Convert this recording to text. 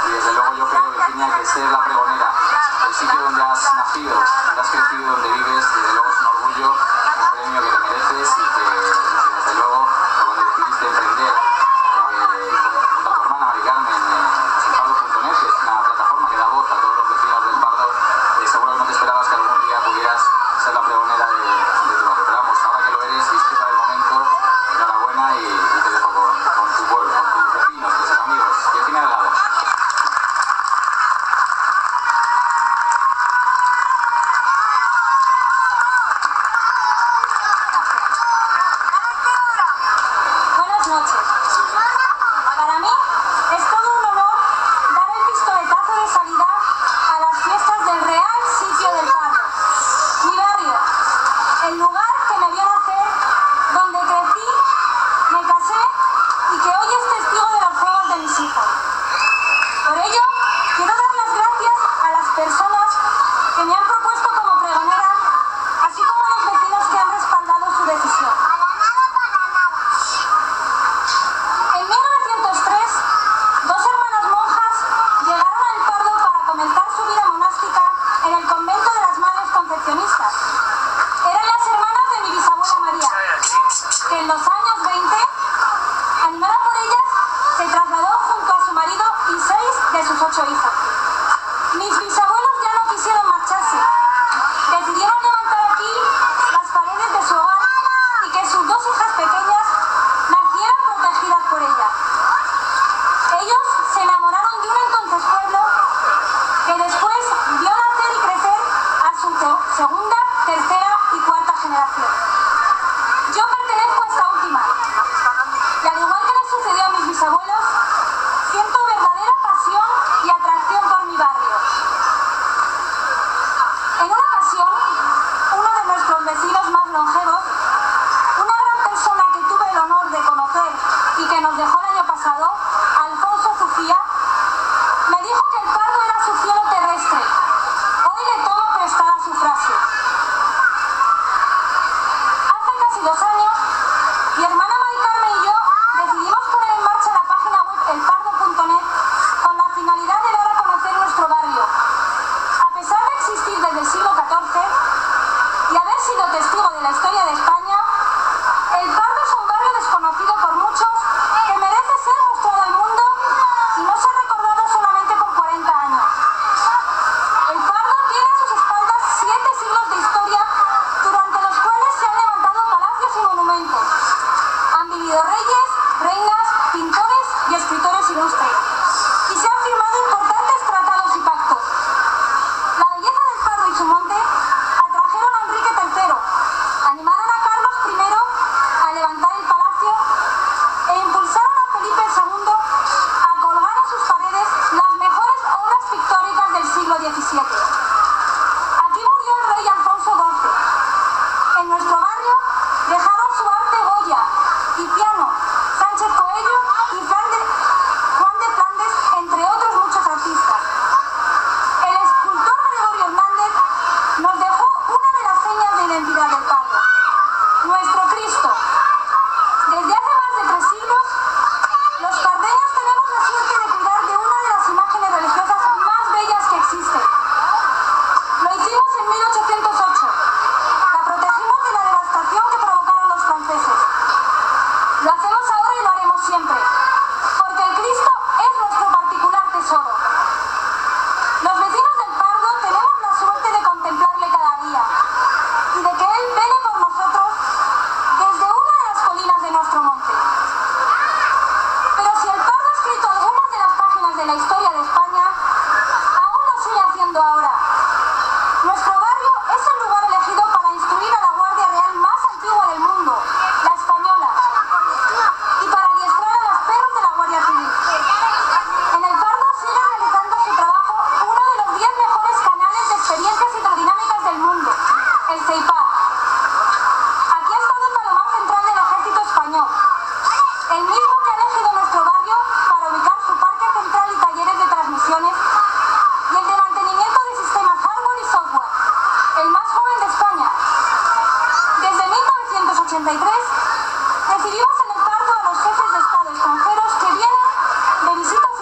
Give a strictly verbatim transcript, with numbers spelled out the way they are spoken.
y desde luego yo creo, Virginia, que ser la pregonera del sitio donde has nacido, donde has crecido, donde vives, desde luego es un orgullo, un premio que te mereces y que, que desde luego cuando decidiste emprender eh, junto a tu hermana Mari Carmen eh, el pardo punto net, que es una plataforma que da voz a todos los vecinos del Pardo, eh, seguro que no te esperabas que algún día pudieras ser la pregonera de, de tu barrio, pero vamos, ahora que lo eres, disfruta del momento, enhorabuena y, y te dejo con, con tu pueblo, con tus vecinos, con tus amigos. Virginia Delgado. Buenas noches. Para mí es todo un honor dar el pistoletazo de salida a las fiestas del Real Sitio del Pardo, mi barrio, el lugar que me vio nacer, donde crecí, me casé y que hoy es testigo de los juegos de mis hijos. Por ello, quiero dar las gracias a las personas que me han propuesto como pregonera, así como a los vecinos que han respaldado su decisión. En mil novecientos tres, dos hermanas monjas llegaron al Pardo para comenzar su vida monástica en el convento de las Madres Concepcionistas. Eran las hermanas de mi bisabuela María, que en los años veinte, animada por ellas, se trasladó junto a su marido y seis de sus ocho hijos. Mis bisabuelos ya no quisieron marcharse. Decidieron levantar aquí las paredes de su hogar y que sus dos hijas pequeñas nacieran protegidas por ella. Ellos se enamoraron de un entonces pueblo que después vio nacer y crecer a su te- segunda, tercera y cuarta generación. Yo pertenezco a esta última y al igual que le sucedió a mis bisabuelos, siento verdadera pasión y atracción por mi barrio. En una ocasión, uno de nuestros vecinos más longevos, una gran persona que tuve el honor de conocer y que nos dejó el año pasado, Alfonso Zufía, me dijo que el Pardo era su cielo terrestre. Hoy le tomo prestada su frase. Hace casi dos años, mi hermana Mari Carmen y yo decidimos poner en marcha la página web el pardo punto net con la finalidad de dar a conocer nuestro barrio. A pesar de existir desde el siglo catorce y haber sido testigo de la historia de España, el Pardo es un barrio desconocido por muchos que merece ser mostrado al mundo y no ser recordado solamente por cuarenta años. El Pardo tiene a sus espaldas siete siglos de historia durante los cuales se han levantado palacios y monumentos. Han vivido reyes, reinas, pintores y escritores ilustres. Y se han firmado importantes tratados y pactos. La belleza del Pardo y su monte atrajeron a Enrique tercero, animaron a Carlos primero a levantar el palacio e impulsaron a Felipe segundo a colgar en sus paredes las mejores obras pictóricas del siglo diecisiete. Aquí murió el rey Alfonso doce. En nuestro barrio dejaron su arte Goya, Tiziano, Sánchez Coello y Juan de, Juan de Flandes, entre otros muchos artistas. El escultor Gregorio Hernández nos dejó una de las señas de identidad del Pardo, nuestro Cristo. Desde hace más de tres siglos, los pardeños tenemos la suerte de cuidar de una de las imágenes religiosas más bellas que existen. Lo hicimos en mil ochocientos ocho. La protegimos de la devastación que provocaron los franceses. Lo hacemos ahora y lo haremos siempre, porque el Cristo es nuestro particular tesoro. Los vecinos del Pardo tenemos la suerte de contemplarle cada día y de que Él vele por nosotros desde una de las colinas de nuestro monte. Pero si el Pardo ha escrito algunas de las páginas de la historia de España, aún lo sigue haciendo ahora. Nuestro barrio es el lugar elegido para instruir a la Guardia Real más antigua del mundo, la española, y para adiestrar a los perros de la Guardia Civil. En el Pardo sigue realizando su trabajo uno de los diez mejores canales de experiencias hidrodinámicas del mundo, el CEIPAD. Aquí ha estado el Palomar Central del Ejército Español, el mismo que ha elegido nuestro barrio para ubicar su parque central y talleres de transmisiones y el de mantenimiento de sistemas hardware y software, el más joven de España. Desde mil novecientos ochenta y tres recibimos en el Pardo a los jefes de Estado extranjeros que vienen de visitas